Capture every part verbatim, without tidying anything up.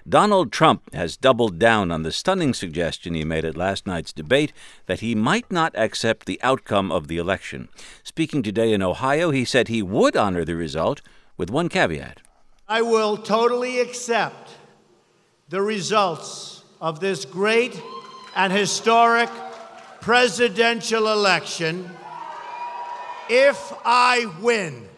Donald Trump has doubled down on the stunning suggestion he made at last night's debate that he might not accept the outcome of the election. Speaking today in Ohio, he said he would honor the result with one caveat. I will totally accept the results of this great and historic presidential election if I win.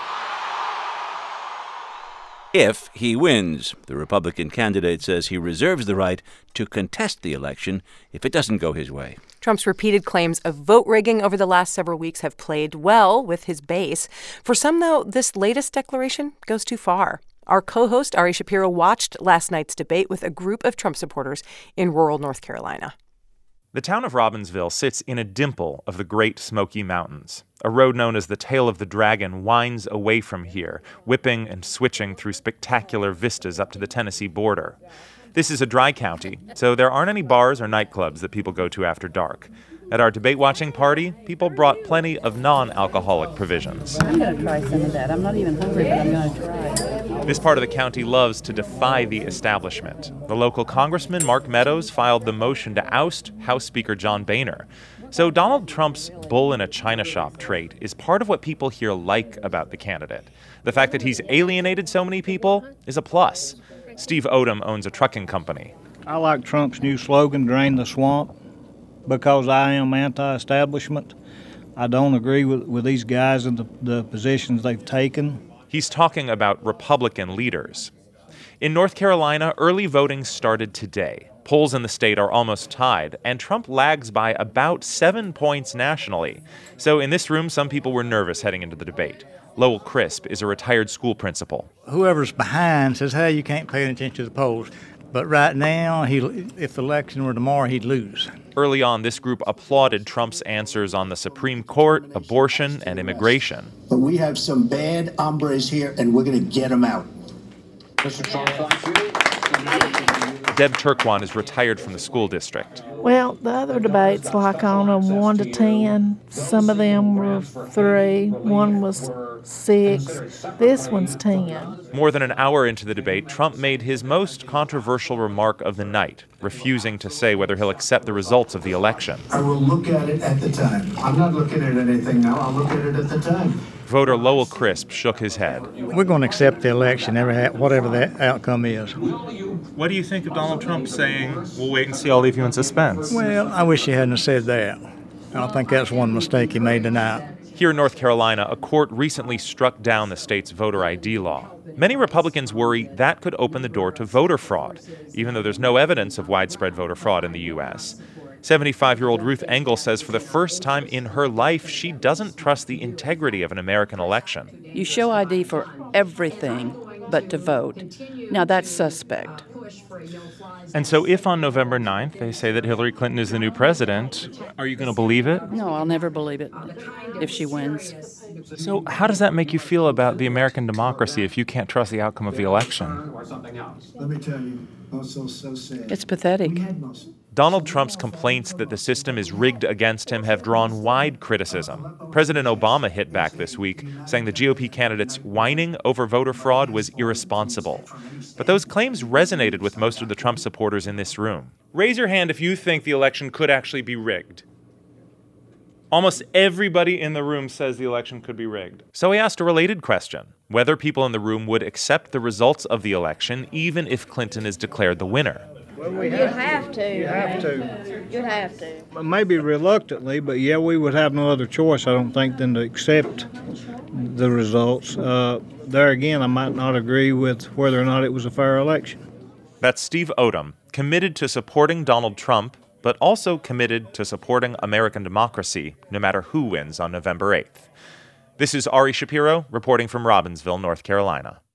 If he wins. The Republican candidate says he reserves the right to contest the election if it doesn't go his way. Trump's repeated claims of vote rigging over the last several weeks have played well with his base. For some, though, this latest declaration goes too far. Our co-host, Ari Shapiro, watched last night's debate with a group of Trump supporters in rural North Carolina. The town of Robbinsville sits in a dimple of the Great Smoky Mountains. A road known as the Tail of the Dragon winds away from here, whipping and switching through spectacular vistas up to the Tennessee border. This is a dry county, so there aren't any bars or nightclubs that people go to after dark. At our debate-watching party, people brought plenty of non-alcoholic provisions. I'm going to try some of that. I'm not even hungry, but I'm going to try. This part of the county loves to defy the establishment. The local congressman, Mark Meadows, filed the motion to oust House Speaker John Boehner. So Donald Trump's bull-in-a-china shop trait is part of what people here like about the candidate. The fact that he's alienated so many people is a plus. Steve Odom owns a trucking company. I like Trump's new slogan, Drain the Swamp, because I am anti-establishment. I don't agree with, with these guys and the, the positions they've taken. He's talking about Republican leaders. In North Carolina, early voting started today. Polls in the state are almost tied, and Trump lags by about seven points nationally. So in this room, some people were nervous heading into the debate. Lowell Crisp is a retired school principal. Whoever's behind says, hey, you can't pay attention to the polls. But right now, he, if the election were tomorrow, he'd lose. Early on, this group applauded Trump's answers on the Supreme Court, abortion, and immigration. But we have some bad hombres here, and we're going to get them out. Mister Trump, thank you. Deb Turkwan is retired from the school district. Well, the other debates, like on a one to ten, some of them were three, one was six. This one's ten. More than an hour into the debate, Trump made his most controversial remark of the night, refusing to say whether he'll accept the results of the election. I will look at it at the time. I'm not looking at anything now. I'll look at it at the time. Voter Lowell Crisp shook his head. We're going to accept the election, whatever that outcome is. What do you think of Donald Trump saying, we'll wait and see, I'll leave you in suspense? Well, I wish he hadn't said that. I think that's one mistake he made tonight. Here in North Carolina, a court recently struck down the state's voter I D law. Many Republicans worry that could open the door to voter fraud, even though there's no evidence of widespread voter fraud in the U S seventy-five-year-old Ruth Engel says for the first time in her life, she doesn't trust the integrity of an American election. You show I D for everything but to vote. Now, that's suspect. And so if on November ninth they say that Hillary Clinton is the new president, are you going to believe it? No, I'll never believe it if she wins. So how does that make you feel about the American democracy if you can't trust the outcome of the election? Let me tell you, also so sad. It's pathetic. Donald Trump's complaints that the system is rigged against him have drawn wide criticism. President Obama hit back this week, saying the G O P candidate's whining over voter fraud was irresponsible. But those claims resonated with most of the Trump supporters in this room. Raise your hand if you think the election could actually be rigged. Almost everybody in the room says the election could be rigged. So I asked a related question, whether people in the room would accept the results of the election even if Clinton is declared the winner. Well, we You'd have to. You have to. You'd have to. Maybe reluctantly, but yeah, we would have no other choice, I don't think, than to accept the results. Uh, there again, I might not agree with whether or not it was a fair election. That's Steve Odom, committed to supporting Donald Trump, but also committed to supporting American democracy, no matter who wins on November eighth. This is Ari Shapiro reporting from Robbinsville, North Carolina.